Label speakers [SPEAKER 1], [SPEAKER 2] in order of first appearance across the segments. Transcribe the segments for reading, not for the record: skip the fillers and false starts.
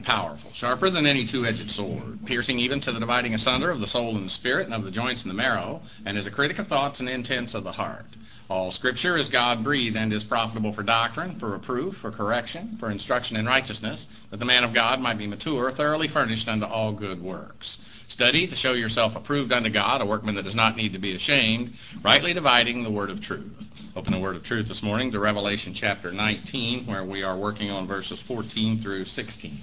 [SPEAKER 1] powerful, sharper than any two-edged sword, piercing even to the dividing asunder of the soul and the spirit, and of the joints and the marrow, and is a critic of thoughts and intents of the heart. All Scripture is God-breathed and is profitable for doctrine, for reproof, for correction, for instruction in righteousness, that the man of God might be mature, thoroughly furnished unto all good works. Study to show yourself approved unto God, a workman that does not need to be ashamed, rightly dividing the word of truth. Open the word of truth this morning to Revelation chapter 19, where we are working on verses 14 through 16.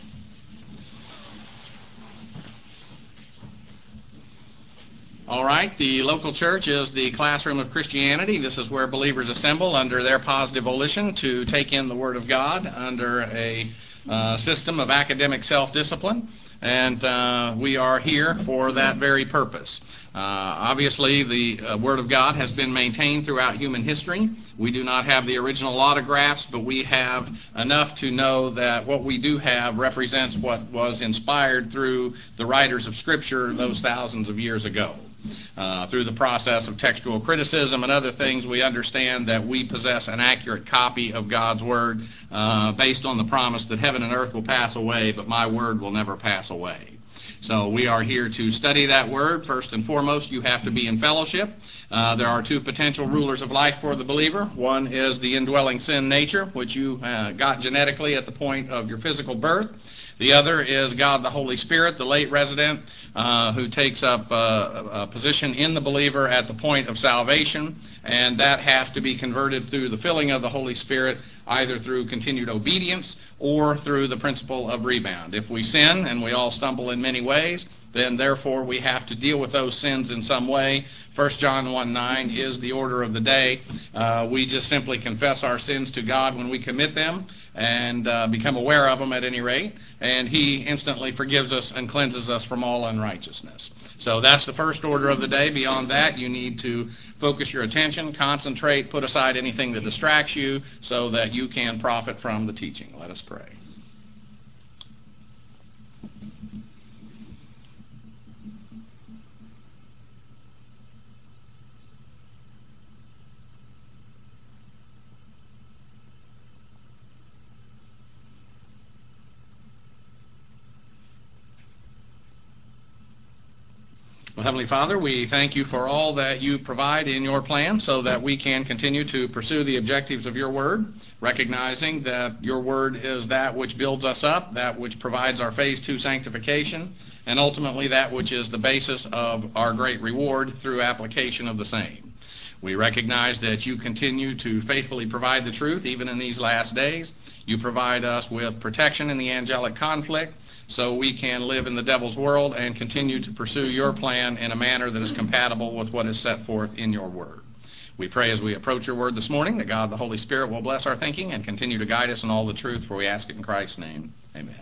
[SPEAKER 1] All right, the local church is the classroom of Christianity. This is where believers assemble under their positive volition to take in the Word of God under a system of academic self-discipline, and we are here for that very purpose. Obviously, the Word of God has been maintained throughout human history. We do not have the original autographs, but we have enough to know that what we do have represents what was inspired through the writers of Scripture those thousands of years ago. Through the process of textual criticism and other things, we understand that we possess an accurate copy of God's Word based on the promise that heaven and earth will pass away, but my Word will never pass away. So we are here to study that Word. First and foremost, you have to be in fellowship. There are two potential rulers of life for the believer. One is the indwelling sin nature, which you got genetically at the point of your physical birth. The other is God the Holy Spirit, the late resident, who takes up a position in the believer at the point of salvation, and that has to be converted through the filling of the Holy Spirit, either through continued obedience or through the principle of rebound. If we sin, and we all stumble in many ways, then therefore we have to deal with those sins in some way. 1 John 1:9 is the order of the day. We just simply confess our sins to God when we commit them and become aware of them at any rate, and He instantly forgives us and cleanses us from all unrighteousness. So that's the first order of the day. Beyond that, you need to focus your attention, concentrate, put aside anything that distracts you so that you can profit from the teaching. Let us pray. Well, Heavenly Father, we thank you for all that you provide in your plan so that we can continue to pursue the objectives of your word, recognizing that your word is that which builds us up, that which provides our phase 2 sanctification, and ultimately that which is the basis of our great reward through application of the same. We recognize that you continue to faithfully provide the truth even in these last days. You provide us with protection in the angelic conflict so we can live in the devil's world and continue to pursue your plan in a manner that is compatible with what is set forth in your word. We pray as we approach your word this morning that God the Holy Spirit will bless our thinking and continue to guide us in all the truth, for we ask it in Christ's name. Amen.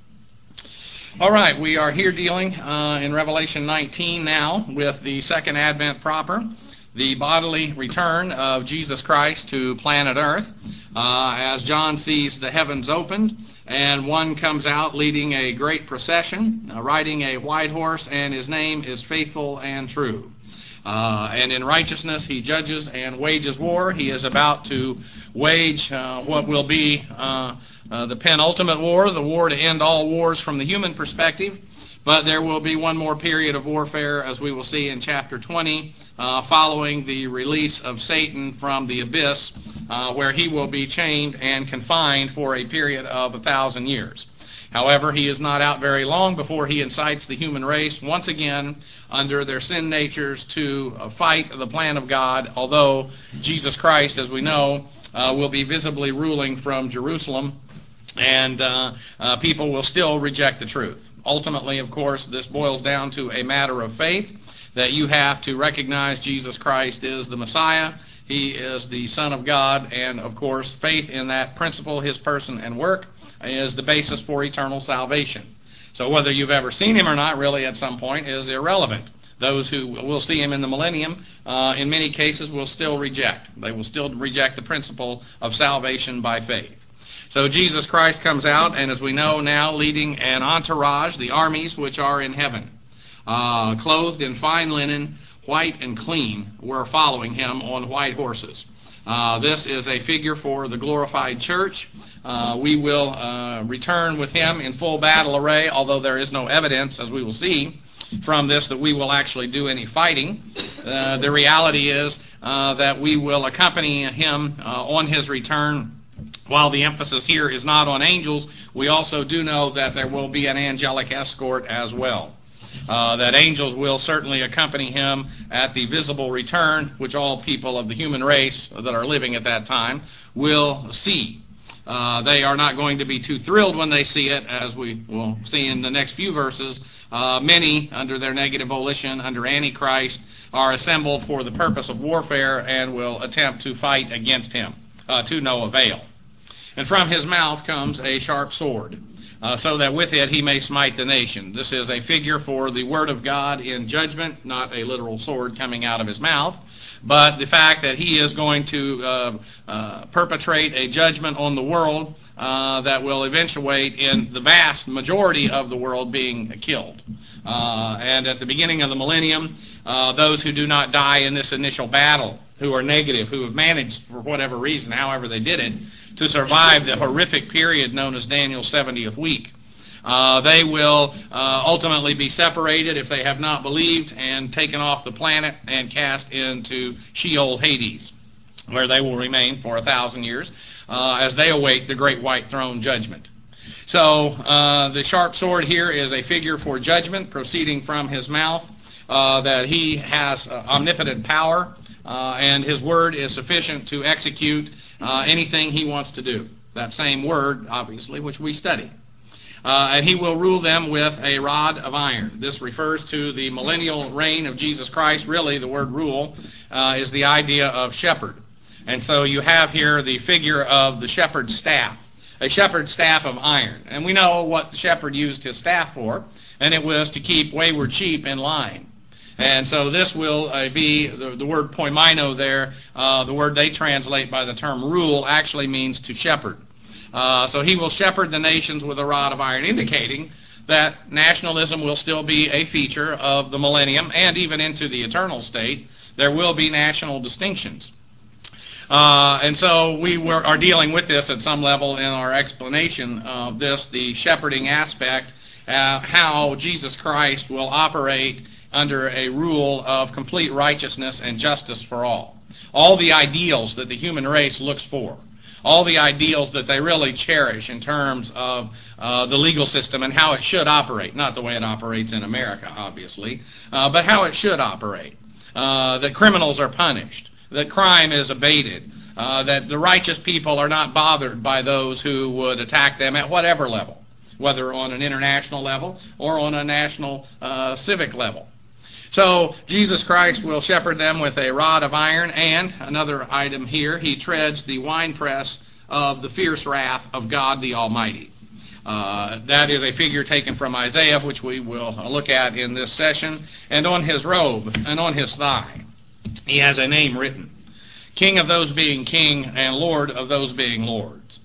[SPEAKER 1] All right, we are here dealing in Revelation 19 now with the second advent proper, the bodily return of Jesus Christ to planet Earth, as John sees the heavens opened, and one comes out leading a great procession, riding a white horse, and his name is Faithful and True. And in righteousness he judges and wages war. He is about to wage what will be the penultimate war, the war to end all wars from the human perspective. But there will be one more period of warfare, as we will see in chapter 20, following the release of Satan from the abyss, where he will be chained and confined for a period of 1,000 years. However, he is not out very long before he incites the human race once again under their sin natures to fight the plan of God, although Jesus Christ, as we know, will be visibly ruling from Jerusalem, and people will still reject the truth. Ultimately, of course, this boils down to a matter of faith, that you have to recognize Jesus Christ is the Messiah. He is the Son of God, and of course, faith in that principle, his person and work, is the basis for eternal salvation. So whether you've ever seen him or not, really at some point, is irrelevant. Those who will see him in the millennium, in many cases, will still reject. They will still reject the principle of salvation by faith. So Jesus Christ comes out, and as we know now, leading an entourage, the armies which are in heaven, clothed in fine linen, white and clean, were following him on white horses. This is a figure for the glorified church. We will return with him in full battle array, although there is no evidence, as we will see from this, that we will actually do any fighting. The reality is that we will accompany him on his return. While the emphasis here is not on angels, we also do know that there will be an angelic escort as well. That angels will certainly accompany him at the visible return, which all people of the human race that are living at that time will see. They are not going to be too thrilled when they see it, as we will see in the next few verses. Many, under their negative volition, under Antichrist, are assembled for the purpose of warfare and will attempt to fight against him to no avail. And from his mouth comes a sharp sword, so that with it he may smite the nation. This is a figure for the word of God in judgment, not a literal sword coming out of his mouth, but the fact that he is going to perpetrate a judgment on the world that will eventuate in the vast majority of the world being killed. And at the beginning of the millennium, those who do not die in this initial battle, who are negative, who have managed for whatever reason, however they did it, to survive the horrific period known as Daniel's 70th week. They will ultimately be separated if they have not believed and taken off the planet and cast into Sheol Hades, where they will remain for 1,000 years as they await the great white throne judgment. So the sharp sword here is a figure for judgment proceeding from his mouth, that he has omnipotent power, and his word is sufficient to execute anything he wants to do. That same word, obviously, which we study. And he will rule them with a rod of iron. This refers to the millennial reign of Jesus Christ. Really, the word rule is the idea of shepherd. And so you have here the figure of the shepherd's staff, a shepherd's staff of iron. And we know what the shepherd used his staff for, and it was to keep wayward sheep in line. And so this will be, the word poimino there, the word they translate by the term rule, actually means to shepherd. So he will shepherd the nations with a rod of iron, indicating that nationalism will still be a feature of the millennium and even into the eternal state. There will be national distinctions. And so we are dealing with this at some level in our explanation of this, the shepherding aspect, how Jesus Christ will operate under a rule of complete righteousness and justice for all. All the ideals that the human race looks for, all the ideals that they really cherish in terms of the legal system and how it should operate, not the way it operates in America, obviously, but how it should operate. That criminals are punished, that crime is abated, that the righteous people are not bothered by those who would attack them at whatever level, whether on an international level or on a national civic level. So Jesus Christ will shepherd them with a rod of iron, and another item here, he treads the winepress of the fierce wrath of God the Almighty. That is a figure taken from Isaiah, which we will look at in this session. And on his robe and on his thigh, he has a name written, King of those being king and Lord of those being lords.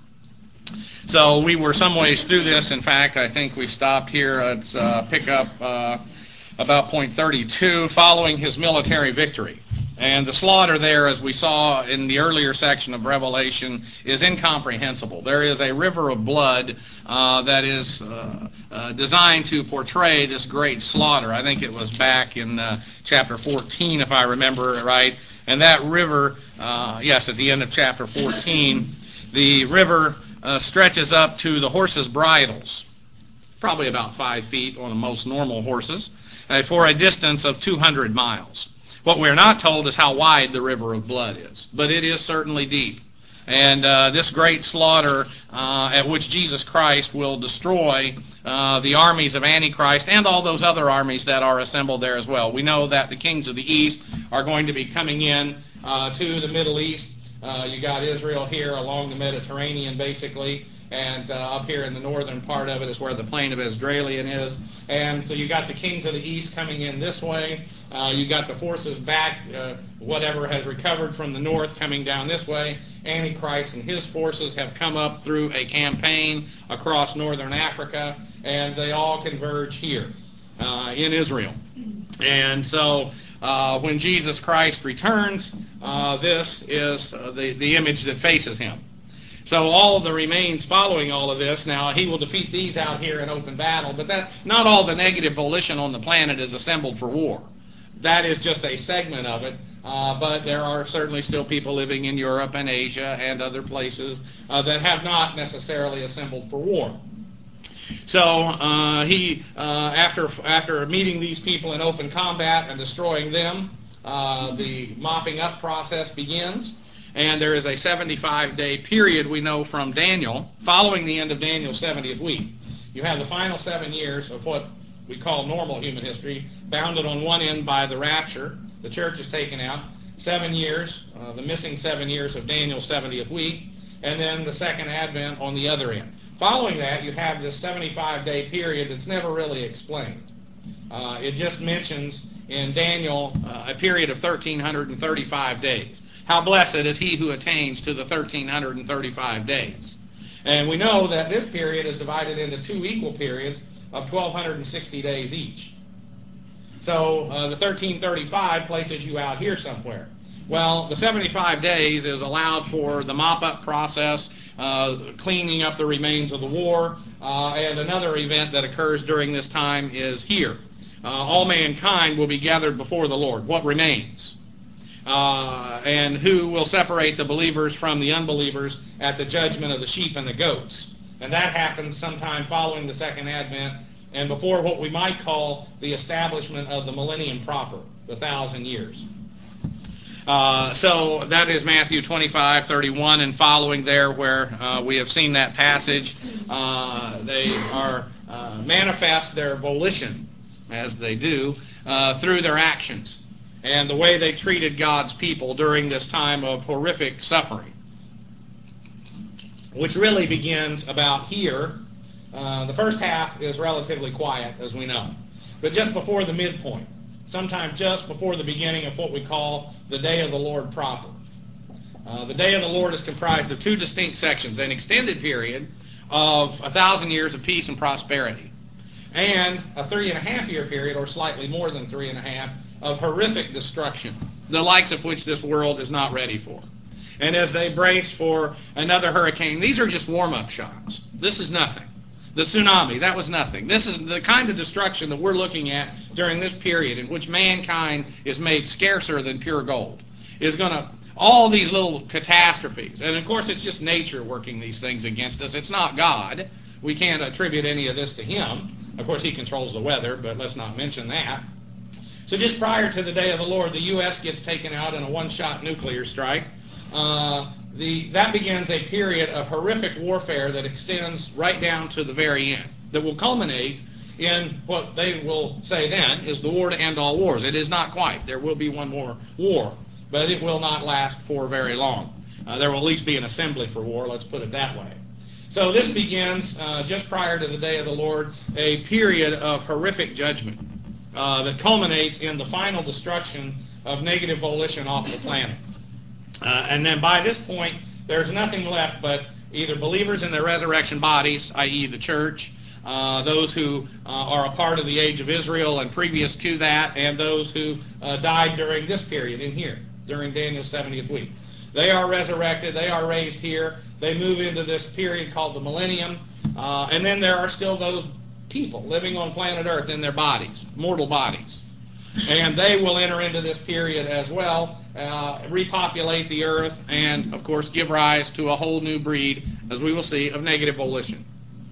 [SPEAKER 1] So we were some ways through this. In fact, I think we stopped here. Let's pick up about point 32, following his military victory. And the slaughter there, as we saw in the earlier section of Revelation, is incomprehensible. There is a river of blood that is designed to portray this great slaughter. I think it was back in chapter 14, if I remember right. And that river, yes, at the end of chapter 14, the river stretches up to the horses' bridles, probably about 5 feet on the most normal horses, for a distance of 200 miles. What we're not told is how wide the river of blood is, but it is certainly deep. And this great slaughter at which Jesus Christ will destroy the armies of Antichrist and all those other armies that are assembled there as well. We know that the kings of the East are going to be coming in to the Middle East. You got Israel here along the Mediterranean, basically, and up here in the northern part of it is where the plain of Esdraelon is. And so you got the kings of the east coming in this way. You got the forces back, whatever has recovered from the north, coming down this way. Antichrist and his forces have come up through a campaign across northern Africa, and they all converge here in Israel. And so when Jesus Christ returns, this is the image that faces him. So all of the remains following all of this, now he will defeat these out here in open battle, but that not all the negative volition on the planet is assembled for war. That is just a segment of it, but there are certainly still people living in Europe and Asia and other places that have not necessarily assembled for war. So he, after meeting these people in open combat and destroying them, the mopping up process begins. And there is a 75-day period, we know from Daniel, following the end of Daniel's 70th week. You have the final 7 years of what we call normal human history, bounded on one end by the rapture. The church is taken out. 7 years, the missing 7 years of Daniel's 70th week, and then the second advent on the other end. Following that, you have this 75-day period that's never really explained. It just mentions in Daniel a period of 1,335 days. How blessed is he who attains to the 1,335 days. And we know that this period is divided into 2 equal periods of 1,260 days each. So the 1,335 places you out here somewhere. Well, the 75 days is allowed for the mop-up process, cleaning up the remains of the war, and another event that occurs during this time is here. All mankind will be gathered before the Lord. What remains? And who will separate the believers from the unbelievers at the judgment of the sheep and the goats. And that happens sometime following the second advent and before what we might call the establishment of the millennium proper, the 1,000 years. So that is Matthew 25:31 and following there where we have seen that passage. They are manifest their volition, as they do, through their actions and the way they treated God's people during this time of horrific suffering, which really begins about here. The first half is relatively quiet, as we know, but just before the midpoint, sometime just before the beginning of what we call the Day of the Lord proper. The Day of the Lord is comprised of 2 distinct sections, an extended period of 1,000 years of peace and prosperity, and a 3.5-year period, or slightly more than 3.5, of horrific destruction, the likes of which this world is not ready for. And as they brace for another hurricane, these are just warm-up shots. This is nothing. The tsunami, that was nothing. This is the kind of destruction that we're looking at during this period in which mankind is made scarcer than pure gold. Is going to, all these little catastrophes, and of course it's just nature working these things against us. It's not God. We can't attribute any of this to Him. Of course He controls the weather, but let's not mention that. So just prior to the Day of the Lord, the U.S. gets taken out in a one-shot nuclear strike. That begins a period of horrific warfare that extends right down to the very end, that will culminate in what they will say then is the war to end all wars. It is not quite. There will be one more war, but it will not last for very long. There will at least be an assembly for war, let's put it that way. So this begins just prior to the Day of the Lord, a period of horrific judgment that culminates in the final destruction of negative volition off the planet. And then by this point, there's nothing left but either believers in their resurrection bodies, i.e. the church, those who are a part of the age of Israel and previous to that, and those who died during this period in here, during Daniel's 70th week. They are resurrected, they are raised here, they move into this period called the millennium, and then there are still those people living on planet Earth in their bodies, mortal bodies. And they will enter into this period as well, repopulate the earth, and, of course, give rise to a whole new breed, as we will see, of negative volition.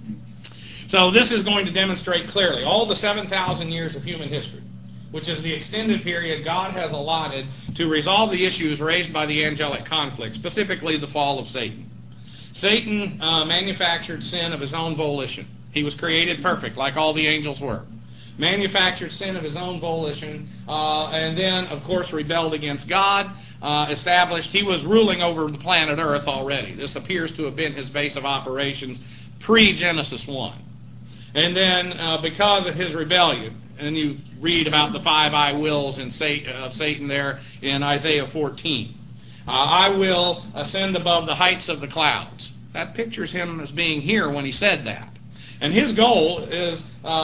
[SPEAKER 1] So this is going to demonstrate clearly all the 7,000 years of human history, which is the extended period God has allotted to resolve the issues raised by the angelic conflict, specifically the fall of Satan. Satan manufactured sin of his own volition. He was created perfect, like all the angels were. Manufactured sin of his own volition, and then, of course, rebelled against God, established, he was ruling over the planet Earth already. This appears to have been his base of operations pre-Genesis 1. And then, because of his rebellion, and you read about the 5 I wills of Satan there in Isaiah 14. I will ascend above the heights of the clouds. That pictures him as being here when he said that. And his goal is,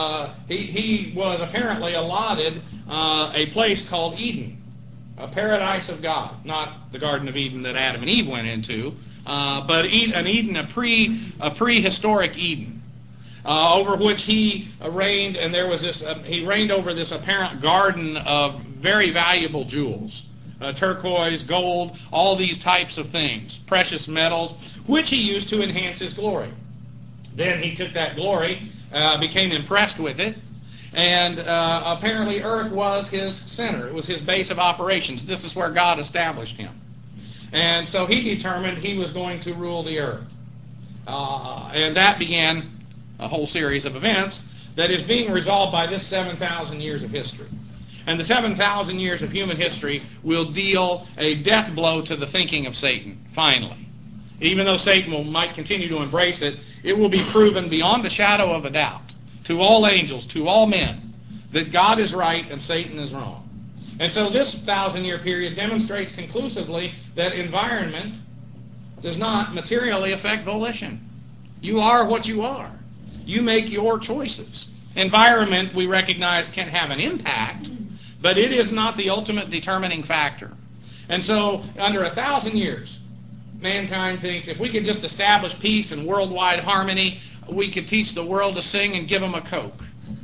[SPEAKER 1] he was apparently allotted a place called Eden, a paradise of God, not the Garden of Eden that Adam and Eve went into, but an Eden, a prehistoric Eden, over which he reigned, and there was this. He reigned over this apparent garden of very valuable jewels, turquoise, gold, all these types of things, precious metals, which he used to enhance his glory. Then he took that glory, became impressed with it, and apparently earth was his center. It was his base of operations. This is where God established him. And so he determined he was going to rule the earth. And that began a whole series of events that is being resolved by this 7,000 years of history. And the 7,000 years of human history will deal a death blow to the thinking of Satan, finally. Even though Satan might continue to embrace it, it will be proven beyond a shadow of a doubt to all angels, to all men, that God is right and Satan is wrong. And so this 1,000-year period demonstrates conclusively that environment does not materially affect volition. You are what you are. You make your choices. Environment, we recognize, can have an impact, but it is not the ultimate determining factor. And so, under 1,000 years, mankind thinks if we could just establish peace and worldwide harmony, we could teach the world to sing and give them a Coke.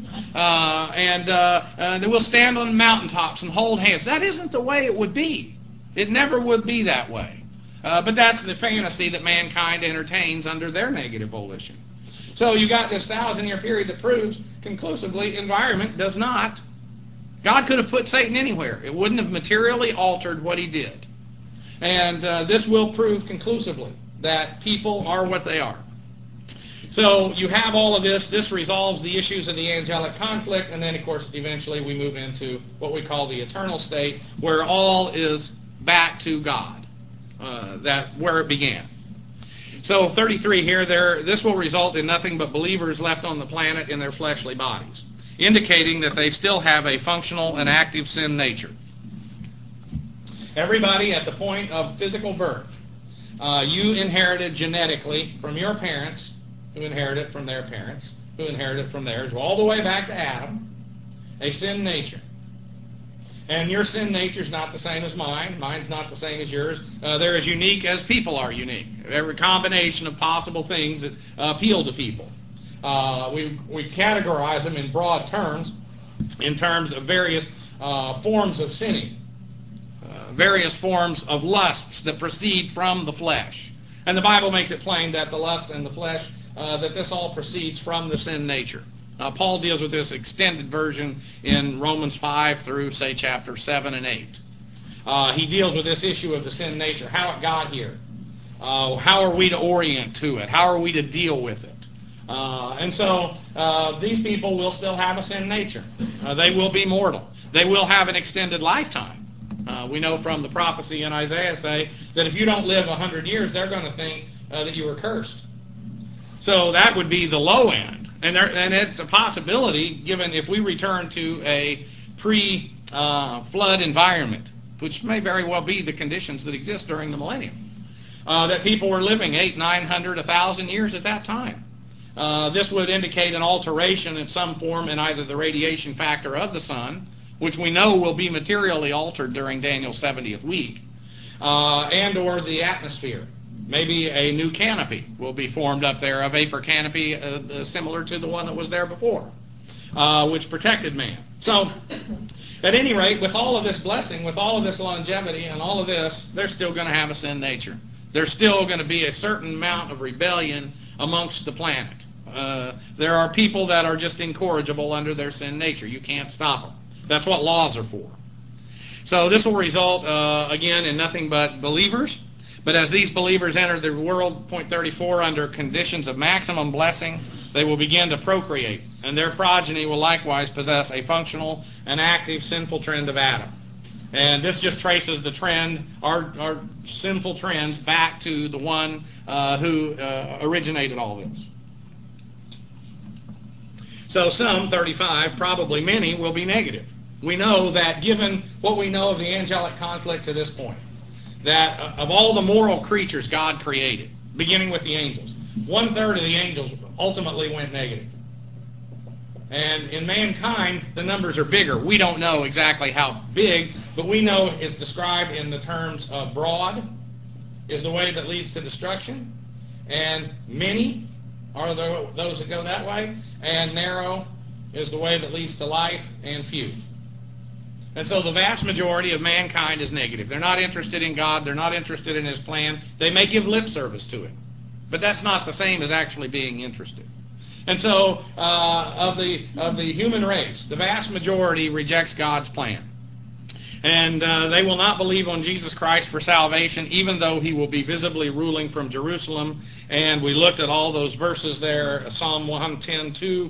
[SPEAKER 1] And we'll stand on mountaintops and hold hands. That isn't the way it would be. It never would be that way. But that's the fantasy that mankind entertains under their negative volition. So you got this 1,000-year period that proves conclusively environment does not. God could have put Satan anywhere. It wouldn't have materially altered what he did. And this will prove conclusively that people are what they are. So you have all of this. This resolves the issues of the angelic conflict, and then, of course, eventually we move into what we call the eternal state, where all is back to God, where it began. So 33 here, this will result in nothing but believers left on the planet in their fleshly bodies, indicating that they still have a functional and active sin nature. Everybody at the point of physical birth, you inherited genetically from your parents, who inherited from their parents, who inherited from theirs, all the way back to Adam, a sin nature. And your sin nature is not the same as mine. Mine's not the same as yours. They're as unique as people are unique. Every combination of possible things that appeal to people. We categorize them in broad terms, in terms of various forms of sinning, various forms of lusts that proceed from the flesh. And the Bible makes it plain that the lust and the flesh, that this all proceeds from the sin nature. Paul deals with this extended version in Romans 5 through, say, chapter 7 and 8. He deals with this issue of the sin nature, how it got here. How are we to orient to it? How are we to deal with it? And so these people will still have a sin nature. They will be mortal. They will have an extended lifetime. We know from the prophecy in Isaiah say that if you don't live 100 years, they're going to think that you were cursed. So that would be the low end. And it's a possibility, given if we return to a pre-flood environment, which may very well be the conditions that exist during the millennium, that people were living 800, 900, 1,000 years at that time. This would indicate an alteration in some form in either the radiation factor of the sun, which we know will be materially altered during Daniel's 70th week, and or the atmosphere. Maybe a new canopy will be formed up there, a vapor canopy similar to the one that was there before, which protected man. So, at any rate, with all of this blessing, with all of this longevity and all of this, they're still going to have a sin nature. There's still going to be a certain amount of rebellion amongst the planet. There are people that are just incorrigible under their sin nature. You can't stop them. That's what laws are for. So this will result, again, in nothing but believers. But as these believers enter the world, point 34, under conditions of maximum blessing, they will begin to procreate, and their progeny will likewise possess a functional and active sinful trend of Adam. And this just traces the trend, our sinful trends, back to the one who originated all this. So some, 35, probably many, will be negative. We know that given what we know of the angelic conflict to this point, that of all the moral creatures God created, beginning with the angels, 1/3 of the angels ultimately went negative. And in mankind, the numbers are bigger. We don't know exactly how big, but we know it's described in the terms of broad, is the way that leads to destruction, and many are those that go that way, and narrow is the way that leads to life, and few. And so the vast majority of mankind is negative. They're not interested in God. They're not interested in His plan. They may give lip service to Him, but that's not the same as actually being interested. And so of the human race, the vast majority rejects God's plan. And they will not believe on Jesus Christ for salvation, even though He will be visibly ruling from Jerusalem. And we looked at all those verses there, Psalm 110:2,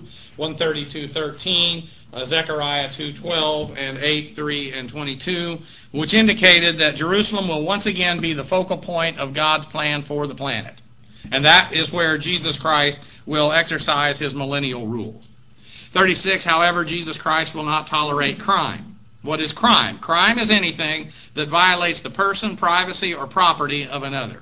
[SPEAKER 1] 132:13, Zechariah 2:12, and 8:3 and 22, which indicated that Jerusalem will once again be the focal point of God's plan for the planet. And that is where Jesus Christ will exercise His millennial rule. 36, however, Jesus Christ will not tolerate crime. What is crime? Crime is anything that violates the person, privacy, or property of another.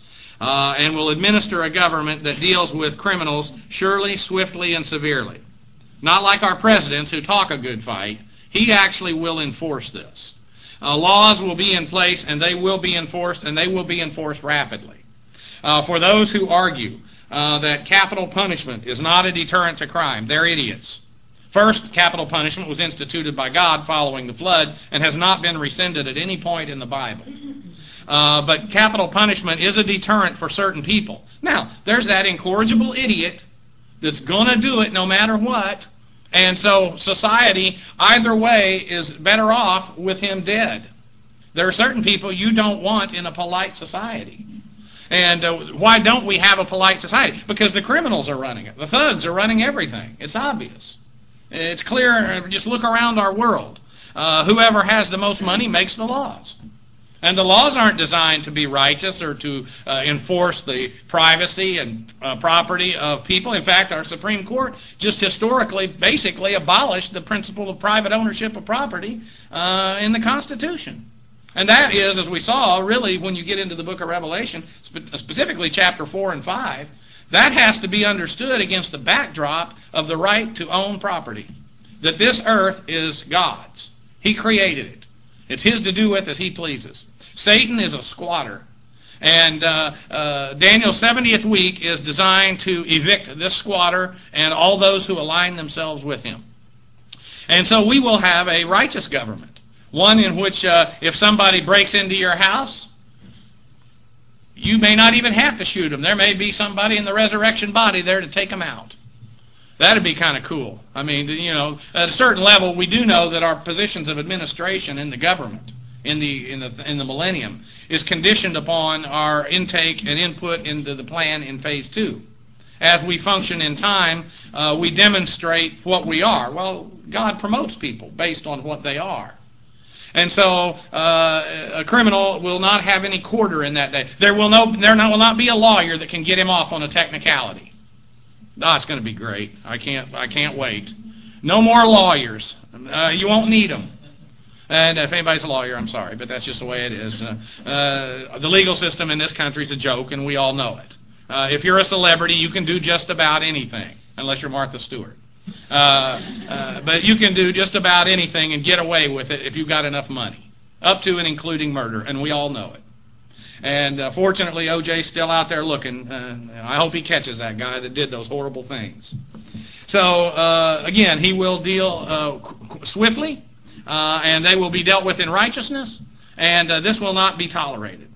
[SPEAKER 1] And will administer a government that deals with criminals surely, swiftly, and severely. Not like our presidents who talk a good fight. He actually will enforce this. Laws will be in place, and they will be enforced, and they will be enforced rapidly. For those who argue that capital punishment is not a deterrent to crime, they're idiots. First, capital punishment was instituted by God following the flood and has not been rescinded at any point in the Bible. But capital punishment is a deterrent for certain people. Now, there's that incorrigible idiot that's going to do it no matter what. And so society, either way, is better off with him dead. There are certain people you don't want in a polite society. And why don't we have a polite society? Because the criminals are running it. The thugs are running everything. It's obvious. It's clear. Just look around our world. Whoever has the most money makes the laws. And the laws aren't designed to be righteous or to enforce the privacy and property of people. In fact, our Supreme Court just historically basically abolished the principle of private ownership of property in the Constitution. And that is, as we saw, really when you get into the book of Revelation, specifically chapter 4 and 5, that has to be understood against the backdrop of the right to own property. That this earth is God's. He created it. It's His to do with as He pleases. Satan is a squatter. And Daniel's 70th week is designed to evict this squatter and all those who align themselves with him. And so we will have a righteous government. One in which if somebody breaks into your house, you may not even have to shoot them. There may be somebody in the resurrection body there to take them out. That'd be kind of cool. I mean, you know, at a certain level, we do know that our positions of administration in the government in the millennium is conditioned upon our intake and input into the plan in phase 2. As we function in time, we demonstrate what we are. Well, God promotes people based on what they are. And so a criminal will not have any quarter in that day. There will not be a lawyer that can get him off on a technicality. It's going to be great. I can't wait. No more lawyers. You won't need them. And if anybody's a lawyer, I'm sorry, but that's just the way it is. The legal system in this country is a joke, and we all know it. If you're a celebrity, you can do just about anything, unless you're Martha Stewart. But you can do just about anything and get away with it if you've got enough money, up to and including murder, and we all know it. And fortunately, O.J.'s still out there looking. I hope he catches that guy that did those horrible things. So, again, he will deal swiftly, and they will be dealt with in righteousness, and this will not be tolerated.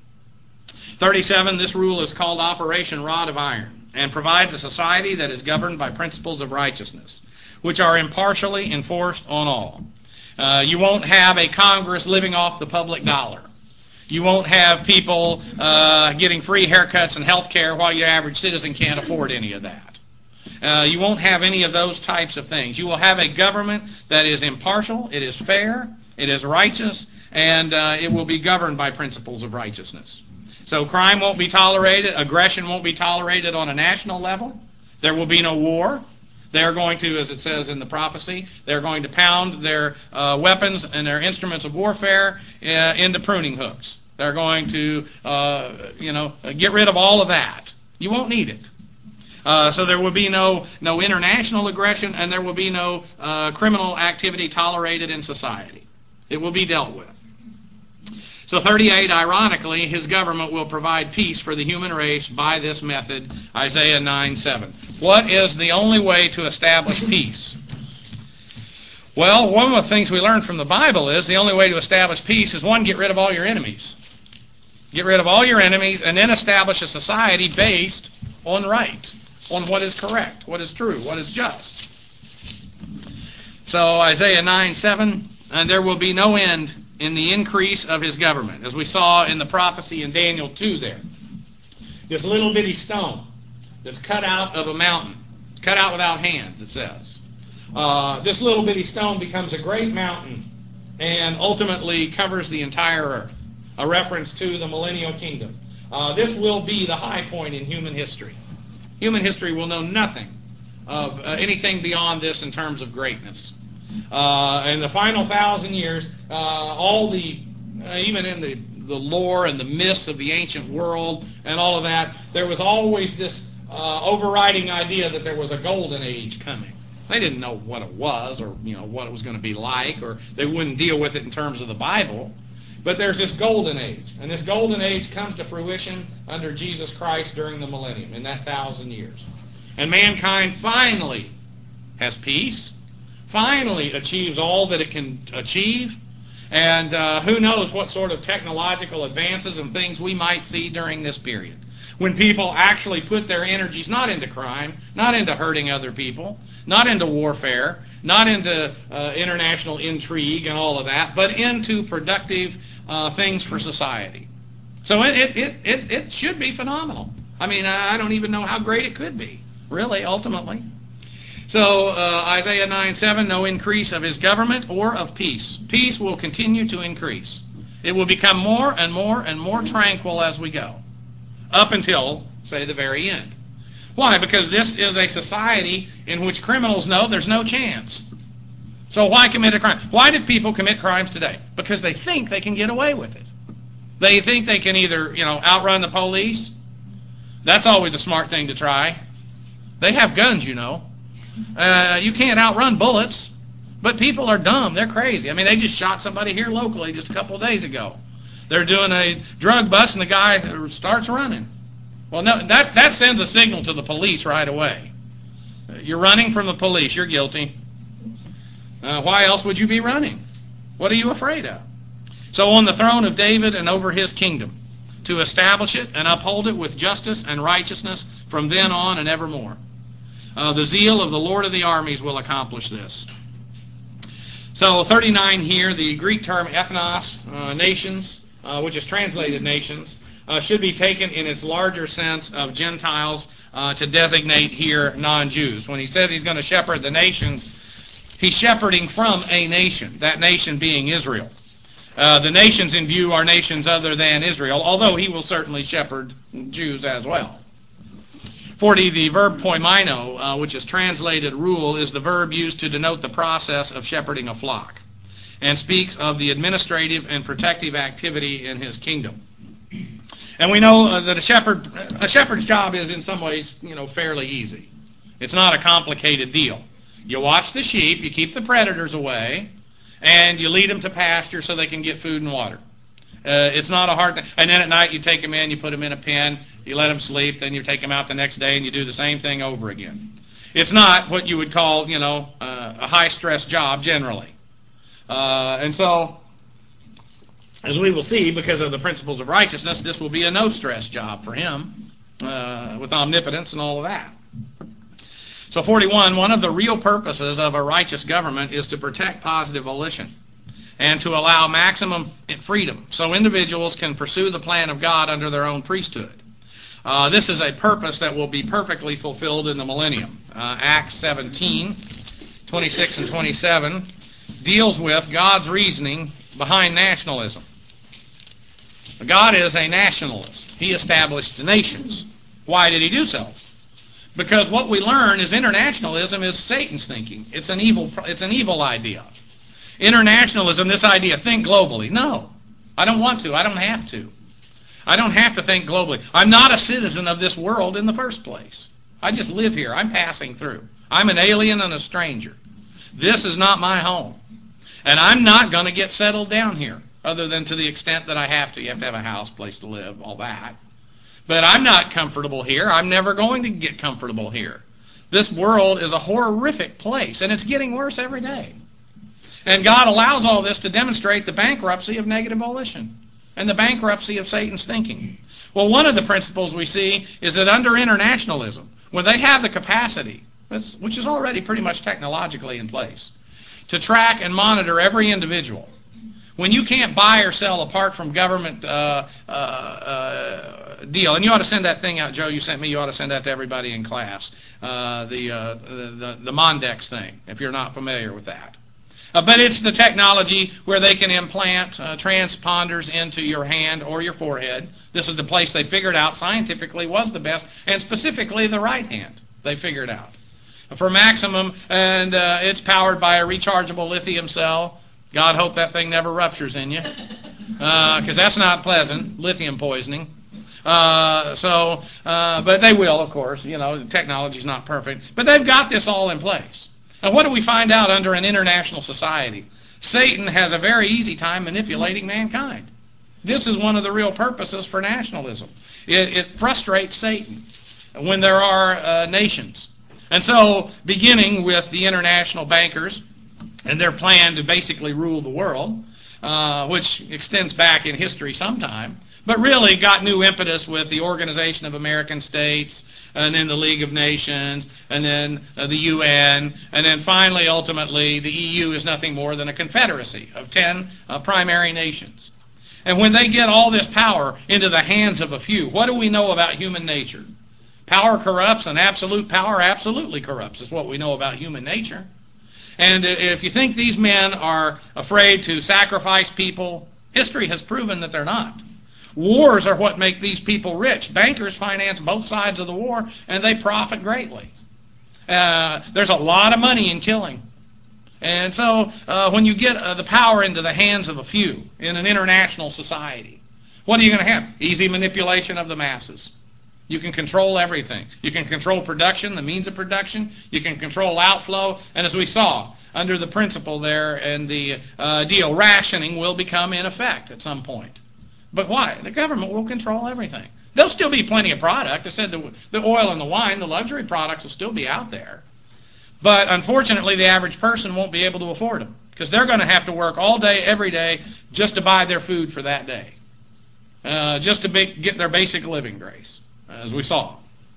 [SPEAKER 1] 37, this rule is called Operation Rod of Iron, and provides a society that is governed by principles of righteousness, which are impartially enforced on all. You won't have a Congress living off the public dollar. You won't have people getting free haircuts and health care while your average citizen can't afford any of that. You won't have any of those types of things. You will have a government that is impartial, it is fair, it is righteous, and it will be governed by principles of righteousness. So crime won't be tolerated, aggression won't be tolerated on a national level. There will be no war. They're going to, as it says in the prophecy, they're going to pound their weapons and their instruments of warfare into pruning hooks. They're going to, get rid of all of that. You won't need it. So there will be no international aggression, and there will be no criminal activity tolerated in society. It will be dealt with. So 38, ironically, his government will provide peace for the human race by this method, Isaiah 9:7. What is the only way to establish peace? Well, one of the things we learn from the Bible is the only way to establish peace is, one, get rid of all your enemies. Get rid of all your enemies and then establish a society based on right, on what is correct, what is true, what is just. So Isaiah 9:7, and there will be no end in the increase of his government, as we saw in the prophecy in Daniel 2 there. This little bitty stone that's cut out of a mountain, cut out without hands, it says. This little bitty stone becomes a great mountain and ultimately covers the entire earth, a reference to the millennial kingdom. This will be the high point in human history. Human history will know nothing of anything beyond this in terms of greatness. In the final 1,000 years, even in the lore and the myths of the ancient world and all of that, there was always this overriding idea that there was a golden age coming. They didn't know what it was, or what it was going to be like, or they wouldn't deal with it in terms of the Bible. But there's this golden age, and this golden age comes to fruition under Jesus Christ during the millennium, in that 1,000 years. And mankind finally has peace, finally achieves all that it can achieve, and who knows what sort of technological advances and things we might see during this period, when people actually put their energies not into crime, not into hurting other people, not into warfare, not into international intrigue and all of that, but into productive things for society. So it should be phenomenal. I mean, I don't even know how great it could be, really, ultimately. So Isaiah 9:7, no increase of his government or of peace. Peace will continue to increase. It will become more and more and more tranquil as we go, up until, say, the very end. Why? Because this is a society in which criminals know there's no chance. So why commit a crime? Why did people commit crimes today? Because they think they can get away with it. They think they can either, outrun the police. That's always a smart thing to try. They have guns, You can't outrun bullets. But people are dumb. They're crazy. I mean, they just shot somebody here locally just a couple of days ago. They're doing a drug bust, and the guy starts running. Well, no, that sends a signal to the police right away. You're running from the police. You're guilty. Why else would you be running? What are you afraid of? So on the throne of David and over his kingdom, to establish it and uphold it with justice and righteousness from then on and evermore. The zeal of the Lord of the armies will accomplish this. So 39 here, the Greek term ethnos, nations, which is translated nations, should be taken in its larger sense of Gentiles to designate here non-Jews. When he says he's going to shepherd the nations, he's shepherding from a nation, that nation being Israel. The nations in view are nations other than Israel, although he will certainly shepherd Jews as well. 40, the verb poimino, which is translated rule, is the verb used to denote the process of shepherding a flock, and speaks of the administrative and protective activity in his kingdom. And we know that a shepherd's job is in some ways, fairly easy. It's not a complicated deal. You watch the sheep, you keep the predators away, and you lead them to pasture so they can get food and water. It's not a hard thing. And then at night you take them in, you put them in a pen, you let them sleep, then you take them out the next day and you do the same thing over again. It's not what you would call, a high-stress job generally. And so, as we will see, because of the principles of righteousness, this will be a no-stress job for him, with omnipotence and all of that. So 41, one of the real purposes of a righteous government is to protect positive volition and to allow maximum freedom so individuals can pursue the plan of God under their own priesthood. This is a purpose that will be perfectly fulfilled in the millennium. Acts 17, 26 and 27 deals with God's reasoning behind nationalism. God is a nationalist. He established the nations. Why did he do so? Because what we learn is internationalism is Satan's thinking. It's an evil idea. Internationalism, this idea, think globally. No, I don't want to. I don't have to. I don't have to think globally. I'm not a citizen of this world in the first place. I just live here. I'm passing through. I'm an alien and a stranger. This is not my home. And I'm not going to get settled down here. other than to the extent that I have to. You have to have a house, place to live, all that. But I'm not comfortable here. I'm never going to get comfortable here. This world is a horrific place, and it's getting worse every day. And God allows all this to demonstrate the bankruptcy of negative volition and the bankruptcy of Satan's thinking. Well, one of the principles we see is that under internationalism, when they have the capacity, which is already pretty much technologically in place, to track and monitor every individual, when you can't buy or sell apart from government deal, and you ought to send that thing out, Joe, you sent me, you ought to send that to everybody in class, the Mondex thing, if you're not familiar with that. But it's the technology where they can implant transponders into your hand or your forehead. This is the place they figured out scientifically was the best, and specifically the right hand they figured out. For maximum, and it's powered by a rechargeable lithium cell. God hope that thing never ruptures in you, because that's not pleasant, lithium poisoning. But they will, of course. You know, the technology's not perfect. But they've got this all in place. And what do we find out under an international society? Satan has a very easy time manipulating mankind. This is one of the real purposes for nationalism. It frustrates Satan when there are nations. And so, beginning with the international bankers and their plan to basically rule the world, which extends back in history sometime, but really got new impetus with the Organization of American States, and then the League of Nations, and then the UN, and then finally, ultimately, the EU is nothing more than a confederacy of 10 primary nations. And when they get all this power into the hands of a few, what do we know about human nature? Power corrupts, and absolute power absolutely corrupts, is what we know about human nature. And if you think these men are afraid to sacrifice people, history has proven that they're not. Wars are what make these people rich. Bankers finance both sides of the war, and they profit greatly. There's a lot of money in killing. And so when you get the power into the hands of a few in an international society, what are you going to have? Easy manipulation of the masses. You can control everything. You can control production, the means of production. You can control outflow. And as we saw, under the principle there and the deal, rationing will become in effect at some point. But why? The government will control everything. There'll still be plenty of product. I said the oil and the wine, the luxury products will still be out there. But unfortunately, the average person won't be able to afford them because they're going to have to work all day, every day, just to buy their food for that day. Just to get their basic living grace, as we saw.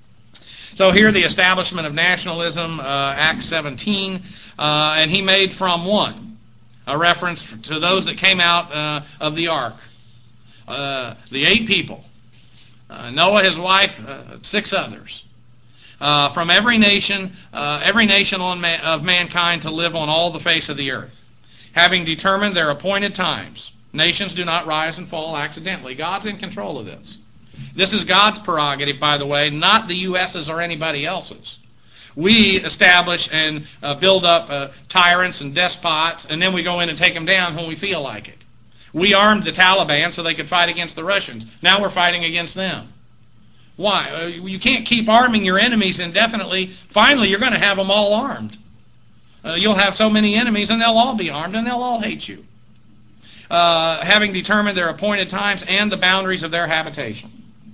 [SPEAKER 1] So here the establishment of nationalism, Acts 17, and he made from one, a reference to those that came out of the ark. The 8 people, Noah, his wife, 6 others, from every nation of mankind to live on all the face of the earth, having determined their appointed times. Nations do not rise and fall accidentally. God's in control of this. This is God's prerogative, by the way, not the U.S.'s or anybody else's. We establish and build up tyrants and despots, and then we go in and take them down when we feel like it. We armed the Taliban so they could fight against the Russians. Now we're fighting against them. Why? You can't keep arming your enemies indefinitely. Finally, you're going to have them all armed. You'll have so many enemies, and they'll all be armed, and they'll all hate you. Having determined their appointed times and the boundaries of their habitation.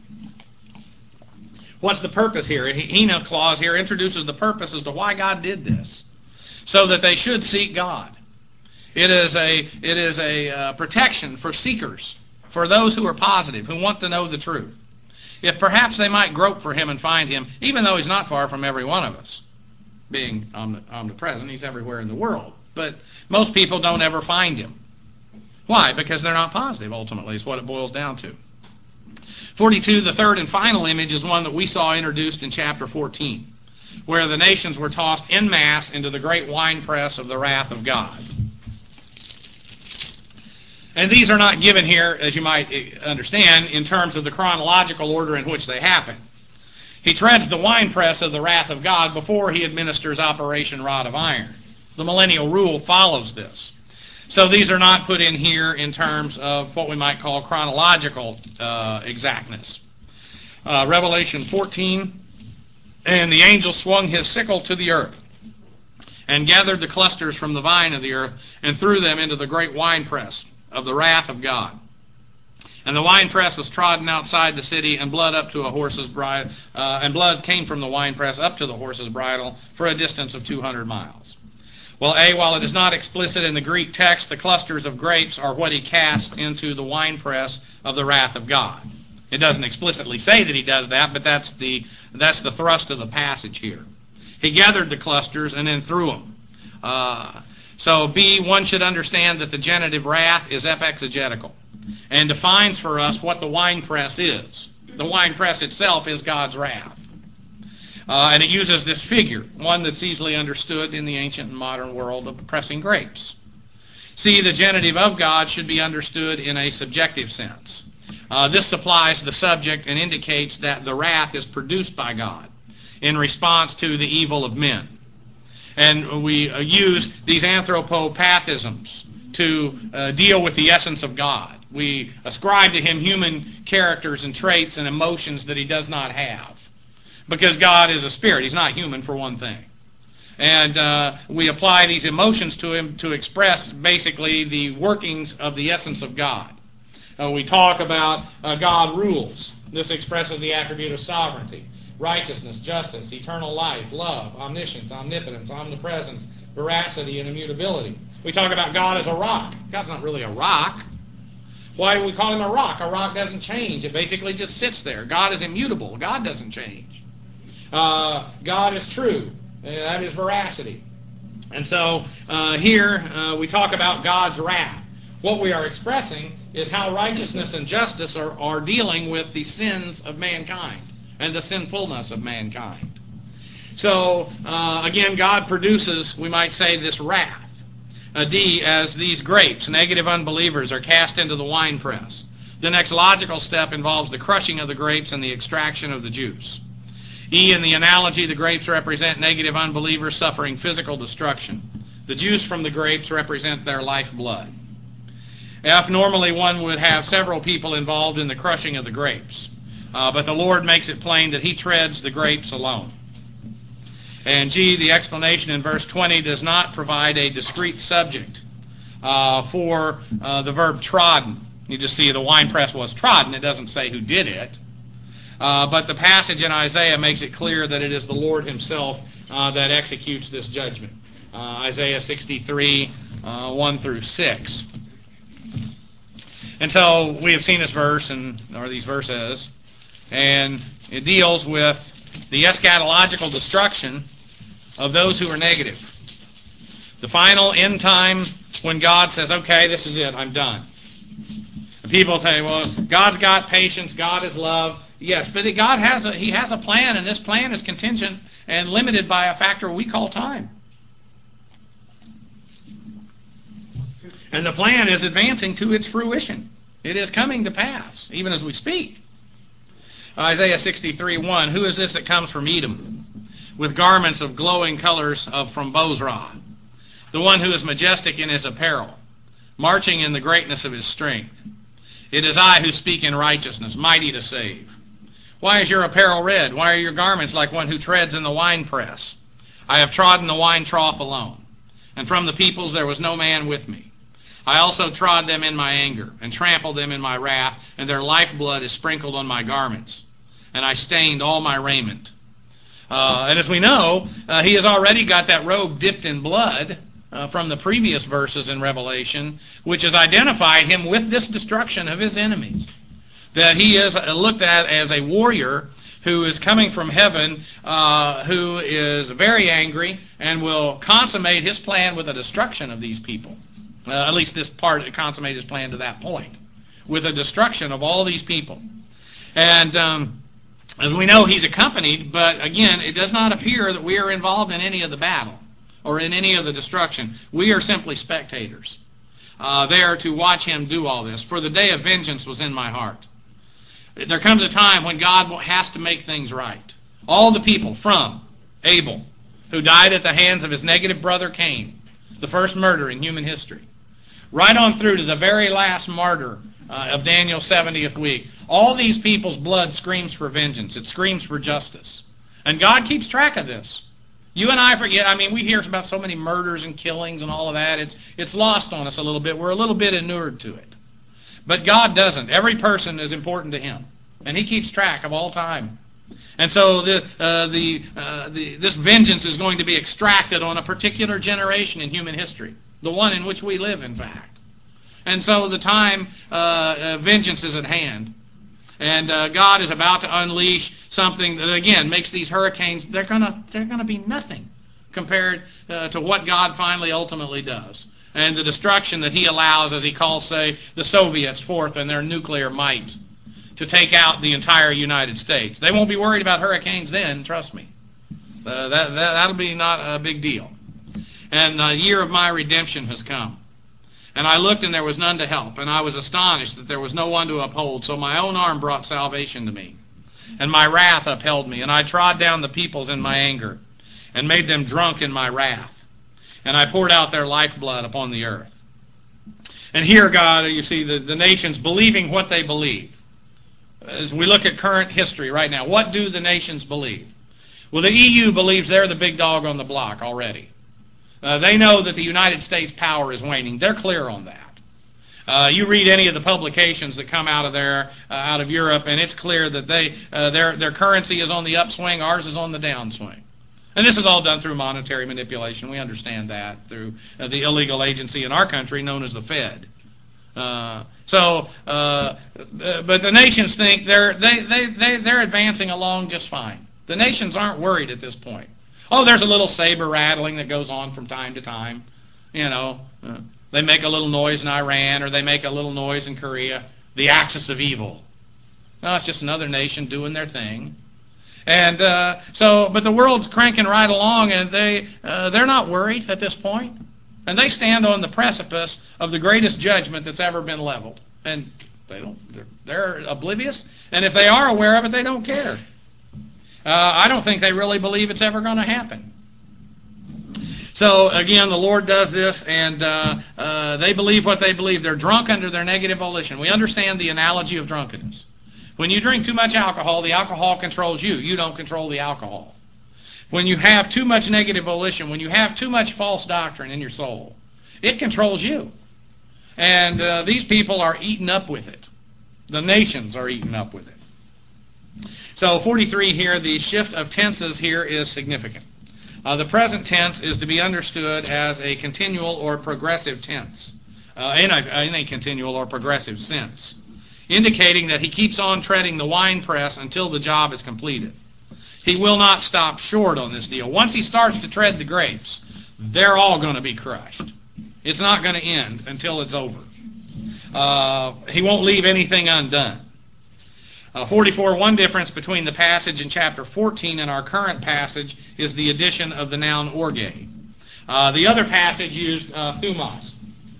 [SPEAKER 1] What's the purpose here? Enoch clause here introduces the purpose as to why God did this. So that they should seek God. It is a protection for seekers, for those who are positive, who want to know the truth. If perhaps they might grope for him and find him, even though he's not far from every one of us. Being omnipresent, he's everywhere in the world. But most people don't ever find him. Why? Because they're not positive, ultimately, is what it boils down to. 42, the third and final image, is one that we saw introduced in chapter 14, where the nations were tossed en masse into the great winepress of the wrath of God. And these are not given here, as you might understand, in terms of the chronological order in which they happen. He treads the winepress of the wrath of God before he administers Operation Rod of Iron. The millennial rule follows this. So these are not put in here in terms of what we might call chronological exactness. Revelation 14, and the angel swung his sickle to the earth, and gathered the clusters from the vine of the earth, and threw them into the great winepress of the wrath of God. And the winepress was trodden outside the city, and blood up to a horse's bridle, and blood came from the winepress up to the horse's bridle for a distance of 200 miles. Well, while it is not explicit in the Greek text, the clusters of grapes are what he cast into the winepress of the wrath of God. It doesn't explicitly say that he does that, but that's the thrust of the passage here. He gathered the clusters and then threw them. So one should understand that the genitive wrath is epexegetical and defines for us what the winepress is. The winepress itself is God's wrath. And it uses this figure, one that's easily understood in the ancient and modern world of pressing grapes. See, the genitive of God should be understood in a subjective sense. This supplies the subject and indicates that the wrath is produced by God in response to the evil of men. And we use these anthropopathisms to deal with the essence of God. We ascribe to him human characters and traits and emotions that he does not have. Because God is a spirit. He's not human, for one thing. And we apply these emotions to him to express basically the workings of the essence of God. We talk about God rules. This expresses the attribute of sovereignty, righteousness, justice, eternal life, love, omniscience, omnipotence, omnipresence, veracity, and immutability. We talk about God as a rock. God's not really a rock. Why do we call him a rock? A rock doesn't change. It basically just sits there. God is immutable. God doesn't change. God is true. That is veracity. And so here we talk about God's wrath. What we are expressing is how righteousness and justice are dealing with the sins of mankind and the sinfulness of mankind. So, again, God produces, we might say, this wrath. D, as these grapes, negative unbelievers, are cast into the winepress. The next logical step involves the crushing of the grapes and the extraction of the juice. E, in the analogy, the grapes represent negative unbelievers suffering physical destruction. The juice from the grapes represent their lifeblood. F, normally one would have several people involved in the crushing of the grapes. But the Lord makes it plain that he treads the grapes alone. And G, the explanation in verse 20 does not provide a discrete subject for the verb trodden. You just see the winepress was trodden. It doesn't say who did it. But the passage in Isaiah makes it clear that it is the Lord himself that executes this judgment. Isaiah 63, 1 through 6. And so we have seen this verse, or these verses, and it deals with the eschatological destruction of those who are negative. The final end time when God says, okay, this is it, I'm done. And people say, well, God's got patience, God is love. Yes, but God has a plan, and this plan is contingent and limited by a factor we call time. And the plan is advancing to its fruition. It is coming to pass, even as we speak. Isaiah 63:1, who is this that comes from Edom, with garments of glowing colors from Bozrah? The one who is majestic in his apparel, marching in the greatness of his strength. It is I who speak in righteousness, mighty to save. Why is your apparel red? Why are your garments like one who treads in the winepress? I have trodden the wine trough alone, and from the peoples there was no man with me. I also trod them in my anger, and trampled them in my wrath, and their lifeblood is sprinkled on my garments, and I stained all my raiment. And as we know, he has already got that robe dipped in blood from the previous verses in Revelation, which has identified him with this destruction of his enemies. That he is looked at as a warrior who is coming from heaven, who is very angry, and will consummate his plan with the destruction of these people. At least this part, consummate his plan to that point, with the destruction of all these people. And as we know, he's accompanied, but again, it does not appear that we are involved in any of the battle or in any of the destruction. We are simply spectators, there to watch him do all this. For the day of vengeance was in my heart. There comes a time when God has to make things right. All the people from Abel, who died at the hands of his negative brother Cain, the first murder in human history, right on through to the very last martyr of Daniel's 70th week. All these people's blood screams for vengeance. It screams for justice. And God keeps track of this. You and I forget. I mean, we hear about so many murders and killings and all of that. It's lost on us a little bit. We're a little bit inured to it. But God doesn't. Every person is important to Him, and He keeps track of all time. And so this vengeance is going to be extracted on a particular generation in human history, the one in which we live, in fact. And so the time vengeance is at hand. And God is about to unleash something that, again, makes these hurricanes, they're gonna be nothing compared to what God finally ultimately does. And the destruction that He allows as He calls, say, the Soviets forth in their nuclear might to take out the entire United States. They won't be worried about hurricanes then, trust me. That'll be not a big deal. And the year of my redemption has come. And I looked, and there was none to help. And I was astonished that there was no one to uphold. So my own arm brought salvation to me. And my wrath upheld me. And I trod down the peoples in my anger, and made them drunk in my wrath. And I poured out their lifeblood upon the earth. And here, God, you see the nations believing what they believe. As we look at current history right now, what do the nations believe? Well, the EU believes they're the big dog on the block already. They know that the United States power is waning. They're clear on that. You read any of the publications that come out of there, out of Europe, and it's clear that their currency is on the upswing, ours is on the downswing. And this is all done through monetary manipulation. We understand that through the illegal agency in our country known as the Fed. But the nations think they're advancing along just fine. The nations aren't worried at this point. Oh, there's a little saber rattling that goes on from time to time. You know, they make a little noise in Iran, or they make a little noise in Korea. The axis of evil. No, it's just another nation doing their thing. And but the world's cranking right along, and they're not worried at this point. And they stand on the precipice of the greatest judgment that's ever been leveled. And they're oblivious. And if they are aware of it, they don't care. I don't think they really believe it's ever going to happen. So, again, the Lord does this, and they believe what they believe. They're drunk under their negative volition. We understand the analogy of drunkenness. When you drink too much alcohol, the alcohol controls you. You don't control the alcohol. When you have too much negative volition, when you have too much false doctrine in your soul, it controls you. And these people are eaten up with it. The nations are eaten up with it. So 43 here, the shift of tenses here is significant. The present tense is to be understood as a continual or progressive tense, in a continual or progressive sense, indicating that He keeps on treading the winepress until the job is completed. He will not stop short on this deal. Once He starts to tread the grapes, they're all going to be crushed. It's not going to end until it's over. He won't leave anything undone. 44, one difference between the passage in chapter 14 and our current passage is the addition of the noun orge. The other passage used thumos.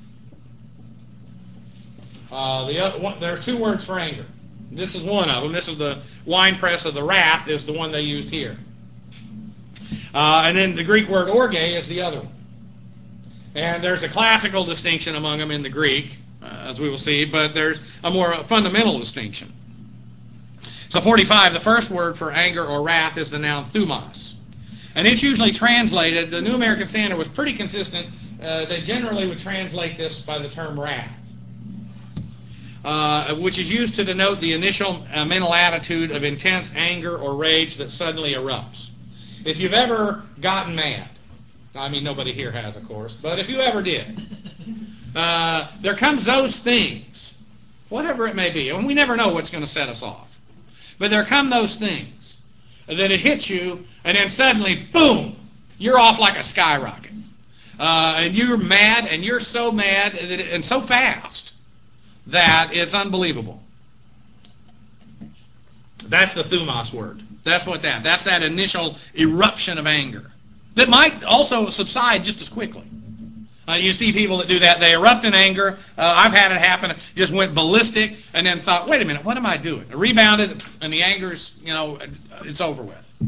[SPEAKER 1] There are two words for anger. This is one of them. This is the winepress of the wrath is the one they used here. And then the Greek word orge is the other one. And there's a classical distinction among them in the Greek, as we will see, but there's a more fundamental distinction. So 45, the first word for anger or wrath is the noun thumos. And it's usually translated, the New American Standard was pretty consistent, they generally would translate this by the term wrath. Which is used to denote the initial mental attitude of intense anger or rage that suddenly erupts. If you've ever gotten mad, I mean nobody here has, of course, but if you ever did, there comes those things, whatever it may be, and we never know what's going to set us off. But there come those things that it hits you, and then suddenly, boom, you're off like a skyrocket. And you're mad, and you're so mad, and so fast, that it's unbelievable. That's the thumos word. That's that initial eruption of anger that might also subside just as quickly. You see people that do that. They erupt in anger. I've had it happen. Just went ballistic and then thought, wait a minute, what am I doing? I rebounded, and the anger's, it's over with.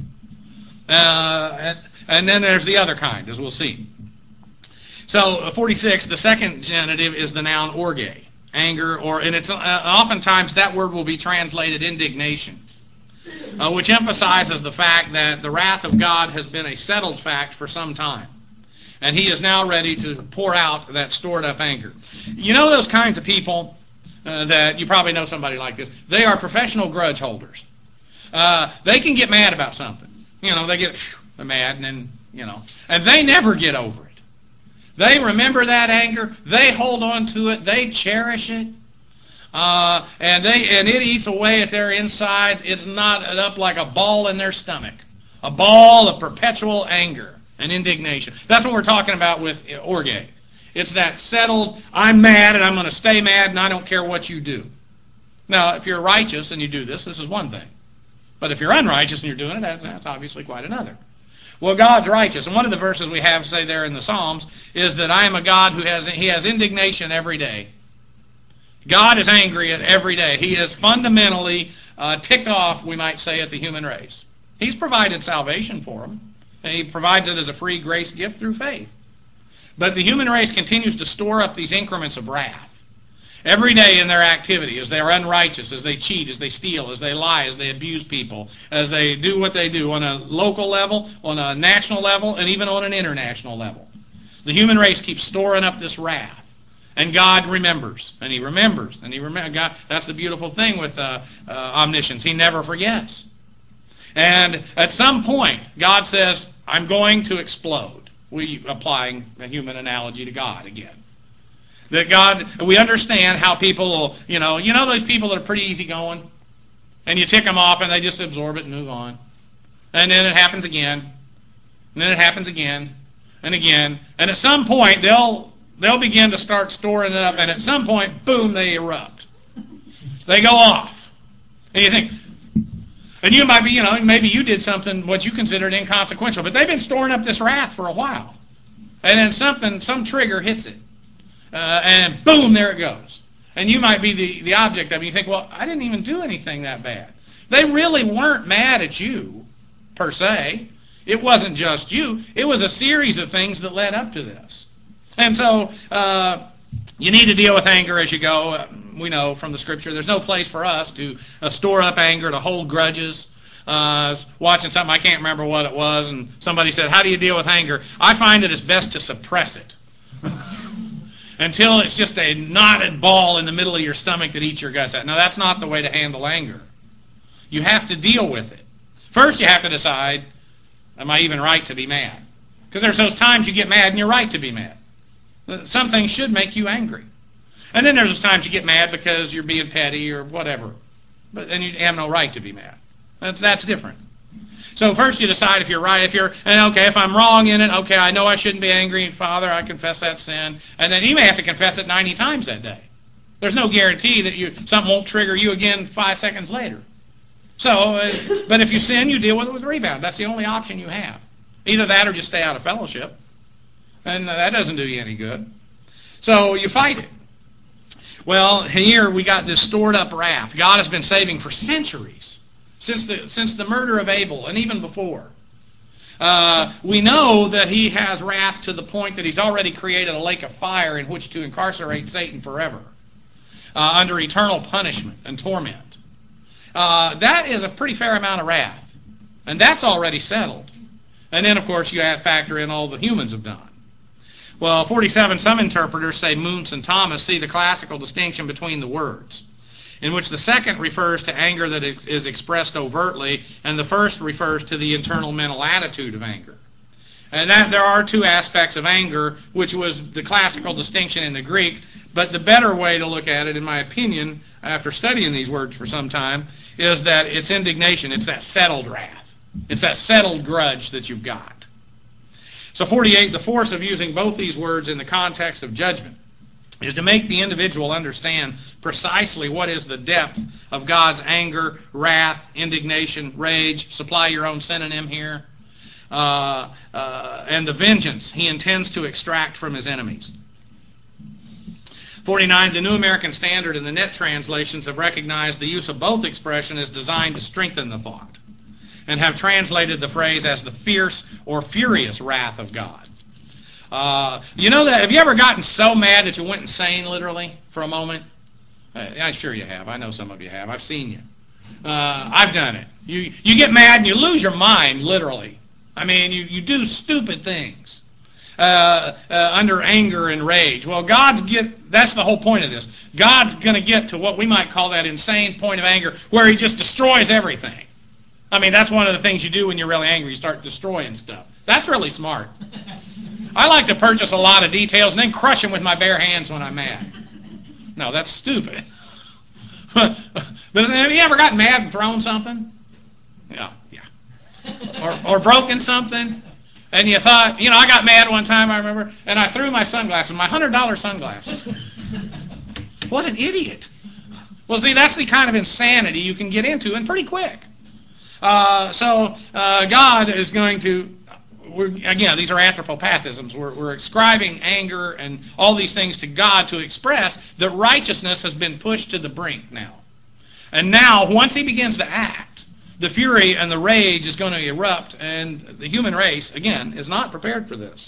[SPEAKER 1] And then there's the other kind, as we'll see. So 46, the second genitive is the noun orge. Anger, and it's oftentimes that word will be translated indignation. which emphasizes the fact that the wrath of God has been a settled fact for some time. And he is now ready to pour out that stored up anger. You know those kinds of people that you probably know somebody like this. They are professional grudge holders. They can get mad about something. They get mad and then, and they never get over it. They remember that anger. They hold on to it. They cherish it. And it eats away at their insides. It's knotted up like a ball in their stomach. A ball of perpetual anger and indignation. That's what we're talking about with orge. It's that settled, I'm mad and I'm going to stay mad and I don't care what you do. Now, if you're righteous and you do this is one thing. But if you're unrighteous and you're doing it, that's obviously quite another. Well, God's righteous. And one of the verses we have, say there in the Psalms, is that I am a God He has indignation every day. God is angry at every day. He is fundamentally ticked off, we might say, at the human race. He's provided salvation for them. And He provides it as a free grace gift through faith. But the human race continues to store up these increments of wrath. Every day in their activity, as they are unrighteous, as they cheat, as they steal, as they lie, as they abuse people, as they do what they do on a local level, on a national level, and even on an international level. The human race keeps storing up this wrath. And God remembers, and He remembers, and He remembers. God, that's the beautiful thing with omniscience. He never forgets. And at some point, God says, I'm going to explode. We applying a human analogy to God again. That God, we understand how people will, you know those people that are pretty easygoing, and you tick them off and they just absorb it and move on. And then it happens again, and then it happens again, and again. And at some point, they'll begin to start storing it up, and at some point, boom, they erupt. They go off. And you think, and you might be, maybe you did something what you considered inconsequential, but they've been storing up this wrath for a while. And then some trigger hits it. And boom, there it goes. And you might be the object of it. You think, well, I didn't even do anything that bad. They really weren't mad at you, per se. It wasn't just you. It was a series of things that led up to this. And so you need to deal with anger as you go. We know from the Scripture there's no place for us to store up anger, to hold grudges. I was watching something, I can't remember what it was, and somebody said, how do you deal with anger? I find it's best to suppress it. Until it's just a knotted ball in the middle of your stomach that eats your guts out. Now, that's not the way to handle anger. You have to deal with it. First, you have to decide, am I even right to be mad? Because there's those times you get mad and you're right to be mad. Some things should make you angry. And then there's those times you get mad because you're being petty or whatever. But then you have no right to be mad. That's different. So first you decide if you're right, if I'm wrong in it, okay, I know I shouldn't be angry, Father, I confess that sin. And then you may have to confess it 90 times that day. There's no guarantee that something won't trigger you again 5 seconds later. So, but if you sin, you deal with it with rebound. That's the only option you have. Either that or just stay out of fellowship. And that doesn't do you any good. So you fight it. Well, here we got this stored up wrath. God has been saving for centuries. Since the murder of Abel, and even before. We know that He has wrath to the point that He's already created a lake of fire in which to incarcerate Satan forever, under eternal punishment and torment. That is a pretty fair amount of wrath, and that's already settled. And then, of course, you factor in all the humans have done. Well, 47, some interpreters, say Moons and Thomas, see the classical distinction between the words, in which the second refers to anger that is expressed overtly, and the first refers to the internal mental attitude of anger. And that there are two aspects of anger, which was the classical distinction in the Greek, but the better way to look at it, in my opinion, after studying these words for some time, is that it's indignation, it's that settled wrath. It's that settled grudge that you've got. So 48, the force of using both these words in the context of judgment is to make the individual understand precisely what is the depth of God's anger, wrath, indignation, rage. Supply your own synonym here. And the vengeance He intends to extract from His enemies. 49, the New American Standard and the Net translations have recognized the use of both expressions as designed to strengthen the thought, and have translated the phrase as the fierce or furious wrath of God. Have you ever gotten so mad that you went insane, literally, for a moment? I'm sure you have. I know some of you have. I've seen you. I've done it. You get mad and you lose your mind, literally. I mean, you do stupid things under anger and rage. Well, that's the whole point of this. God's going to get to what we might call that insane point of anger where He just destroys everything. I mean, that's one of the things you do when you're really angry. You start destroying stuff. That's really smart. I like to purchase a lot of details and then crush them with my bare hands when I'm mad. No, that's stupid. But have you ever gotten mad and thrown something? Yeah. Or broken something? And you thought, I got mad one time, I remember, and I threw my sunglasses, my $100 sunglasses. What an idiot. Well, see, that's the kind of insanity you can get into, and pretty quick. So God is going to, again, these are anthropopathisms. We're ascribing anger and all these things to God to express that righteousness has been pushed to the brink now. And now, once He begins to act, the fury and the rage is going to erupt, and the human race, again, is not prepared for this.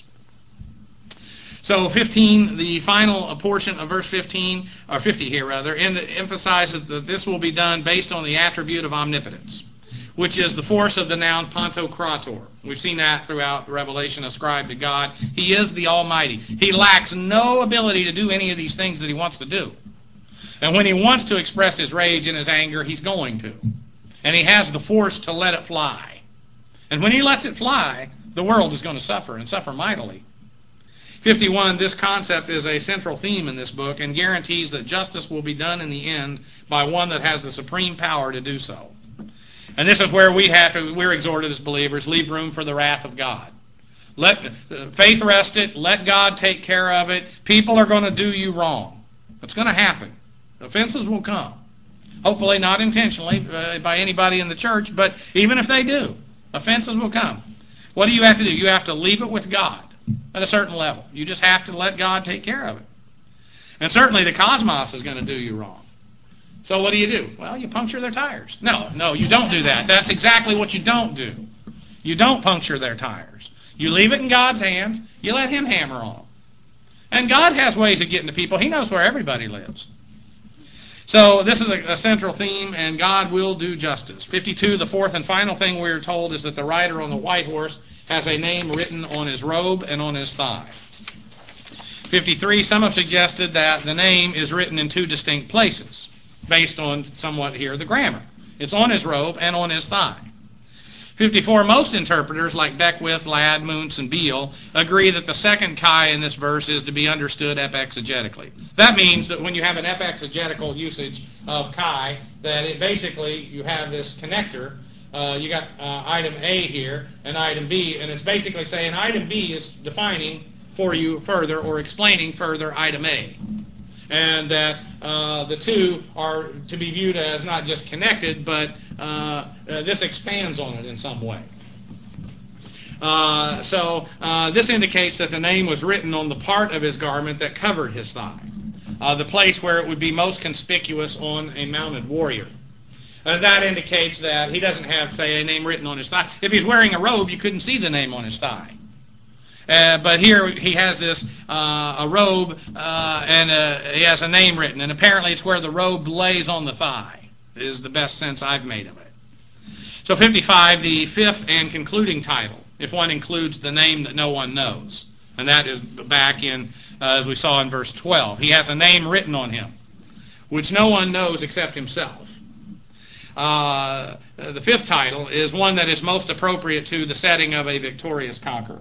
[SPEAKER 1] So 15, the final portion of verse 15, or 50 here rather, emphasizes that this will be done based on the attribute of omnipotence, which is the force of the noun pantokrator. We've seen that throughout Revelation ascribed to God. He is the Almighty. He lacks no ability to do any of these things that He wants to do. And when He wants to express His rage and His anger, He's going to. And He has the force to let it fly. And when He lets it fly, the world is going to suffer, and suffer mightily. 51, this concept is a central theme in this book and guarantees that justice will be done in the end by one that has the supreme power to do so. And this is where we're exhorted as believers, leave room for the wrath of God. Let faith rest it. Let God take care of it. People are going to do you wrong. It's going to happen. Offenses will come. Hopefully not intentionally by anybody in the church, but even if they do, offenses will come. What do you have to do? You have to leave it with God at a certain level. You just have to let God take care of it. And certainly the cosmos is going to do you wrong. So what do? Well, you puncture their tires. No, you don't do that. That's exactly what you don't do. You don't puncture their tires. You leave it in God's hands. You let Him hammer on them. And God has ways of getting to people. He knows where everybody lives. So this is a central theme, and God will do justice. 52, the fourth and final thing we're told is that the rider on the white horse has a name written on his robe and on his thigh. 53, some have suggested that the name is written in two distinct places, based on somewhat here the grammar. It's on his robe and on his thigh. 54, most interpreters like Beckwith, Ladd, Moonce, and Beale agree that the second chi in this verse is to be understood epexegetically. That means that when you have an epexegetical usage of chi, that it basically you have this connector. You got item A here and item B, and it's basically saying item B is defining for you further or explaining further item A. And that the two are to be viewed as not just connected, but this expands on it in some way. So this indicates that the name was written on the part of his garment that covered his thigh, the place where it would be most conspicuous on a mounted warrior. And that indicates that he doesn't have, say, a name written on his thigh. If he's wearing a robe, you couldn't see the name on his thigh. But here he has this, a robe, and he has a name written. And apparently it's where the robe lays on the thigh, is the best sense I've made of it. So 55, the fifth and concluding title, if one includes the name that no one knows. And that is back in, as we saw in verse 12. He has a name written on him, which no one knows except himself. The fifth title is one that is most appropriate to the setting of a victorious conqueror.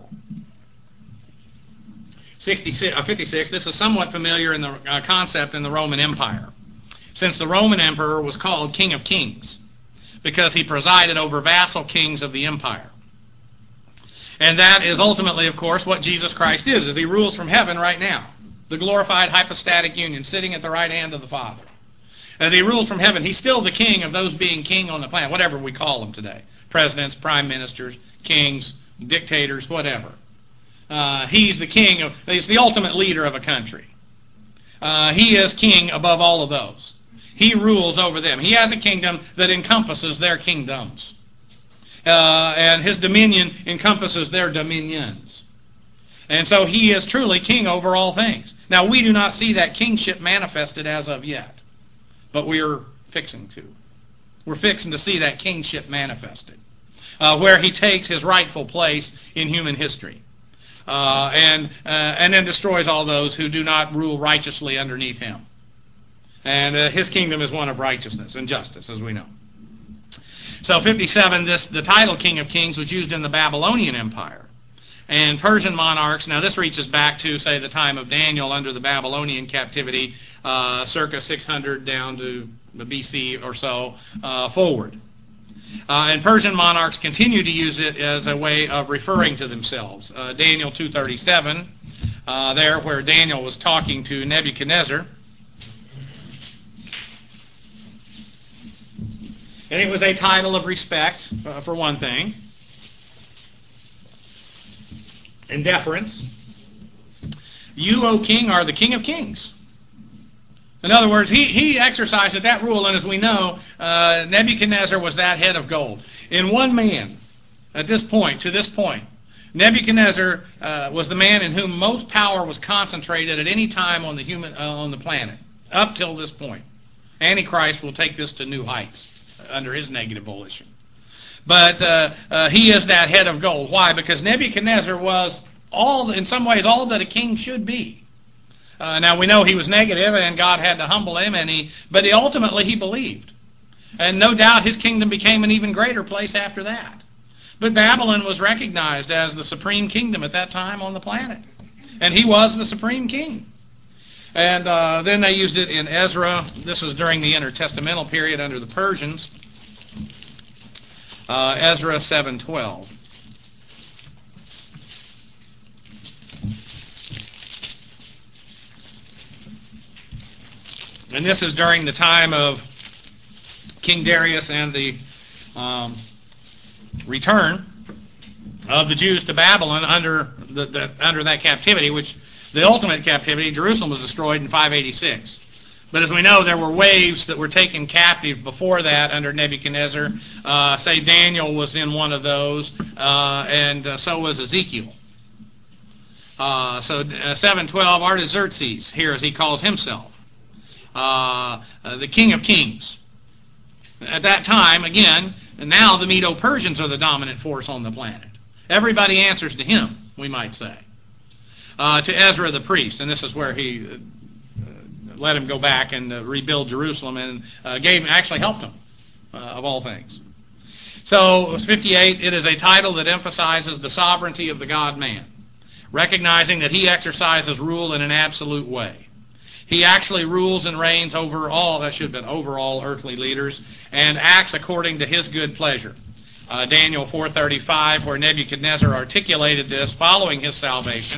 [SPEAKER 1] 56, this is somewhat familiar in the concept in the Roman Empire, since the Roman emperor was called King of Kings because he presided over vassal kings of the empire. And that is ultimately, of course, what Jesus Christ is he rules from heaven right now, the glorified hypostatic union, sitting at the right hand of the Father. As he rules from heaven, he's still the king of those being king on the planet, whatever we call them today. Presidents, prime ministers, kings, dictators, whatever. He's the king he's the ultimate leader of a country. He is king above all of those. He rules over them. He has a kingdom that encompasses their kingdoms. And his dominion encompasses their dominions. And so he is truly king over all things. Now, we do not see that kingship manifested as of yet, but we are fixing to. We're fixing to see that kingship manifested, where he takes his rightful place in human history, and then destroys all those who do not rule righteously underneath him. And his kingdom is one of righteousness and justice, as we know. So 57, the title King of Kings was used in the Babylonian Empire. And Persian monarchs, now this reaches back to, say, the time of Daniel under the Babylonian captivity, circa 600 down to the BC or so forward. And Persian monarchs continue to use it as a way of referring to themselves. Daniel 2:37, there where Daniel was talking to Nebuchadnezzar. And it was a title of respect, for one thing, and deference. You, O king, are the king of kings. In other words, he exercised that rule, and as we know, Nebuchadnezzar was that head of gold. In one man, at this point, to this point, Nebuchadnezzar was the man in whom most power was concentrated at any time on the planet, up till this point. Antichrist will take this to new heights under his negative volition. But he is that head of gold. Why? Because Nebuchadnezzar was in some ways all that a king should be. Now we know he was negative, and God had to humble him, but ultimately he believed. And no doubt his kingdom became an even greater place after that. But Babylon was recognized as the supreme kingdom at that time on the planet. And he was the supreme king. And then they used it in Ezra. This was during the intertestamental period under the Persians. Ezra 7:12. And this is during the time of King Darius and the return of the Jews to Babylon under that captivity, which the ultimate captivity. Jerusalem was destroyed in 586. But as we know, there were waves that were taken captive before that under Nebuchadnezzar. Say Daniel was in one of those, and so was Ezekiel. So 7:12, Artaxerxes, here as he calls himself, the King of Kings. At that time, again, now the Medo-Persians are the dominant force on the planet. Everybody answers to him, we might say. To Ezra the priest, and this is where he let him go back and rebuild Jerusalem, and actually helped him, of all things. So, 58, it is a title that emphasizes the sovereignty of the God-man, recognizing that he exercises rule in an absolute way. He actually rules and reigns over all earthly leaders, and acts according to his good pleasure. Daniel 4:35, where Nebuchadnezzar articulated this following his salvation.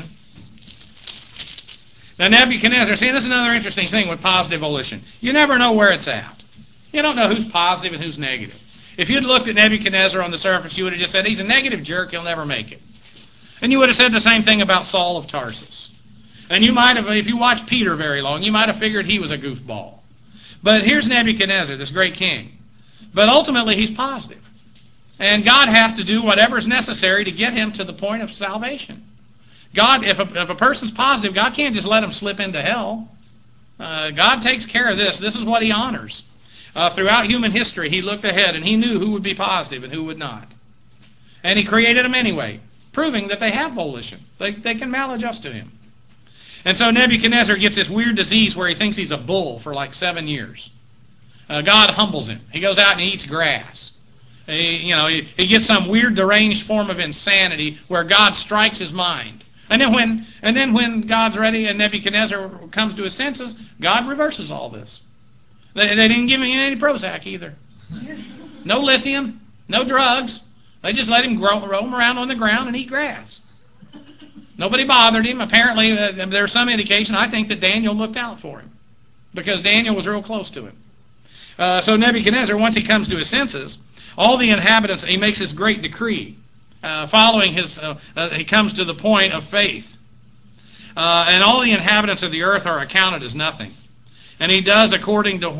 [SPEAKER 1] Now Nebuchadnezzar, see, this is another interesting thing with positive volition. You never know where it's at. You don't know who's positive and who's negative. If you'd looked at Nebuchadnezzar on the surface, you would have just said, he's a negative jerk, he'll never make it. And you would have said the same thing about Saul of Tarsus. And you might have, if you watched Peter very long, you might have figured he was a goofball. But here's Nebuchadnezzar, this great king. But ultimately, he's positive. And God has to do whatever's necessary to get him to the point of salvation. God, if a person's positive, God can't just let him slip into hell. God takes care of this. This is what he honors. Throughout human history, he looked ahead and he knew who would be positive and who would not. And he created them anyway, proving that they have volition. They can maladjust to him. And so Nebuchadnezzar gets this weird disease where he thinks he's a bull for like 7 years. God humbles him. He goes out and he eats grass. He gets some weird deranged form of insanity where God strikes his mind. And then when God's ready and Nebuchadnezzar comes to his senses, God reverses all this. They didn't give him any Prozac either. No lithium, no drugs. They just let him roam around on the ground and eat grass. Nobody bothered him. Apparently, there's some indication, I think, that Daniel looked out for him, because Daniel was real close to him. So Nebuchadnezzar, once he comes to his senses, all the inhabitants, he makes this great decree. Following he comes to the point of faith. And all the inhabitants of the earth are accounted as nothing. And he does according to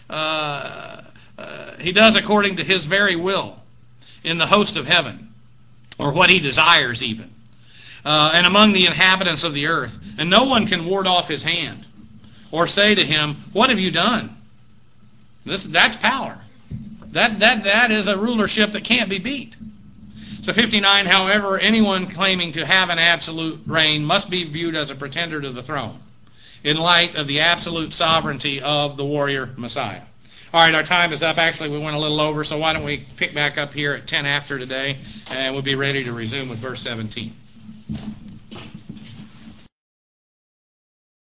[SPEAKER 1] his very will in the host of heaven, or what he desires even. And among the inhabitants of the earth. And no one can ward off his hand or say to him, what have you done? That's power. That is a rulership that can't be beat. So 59, however, anyone claiming to have an absolute reign must be viewed as a pretender to the throne in light of the absolute sovereignty of the warrior Messiah. All right, our time is up. Actually, we went a little over, so why don't we pick back up here at 10 after today, and we'll be ready to resume with verse 17.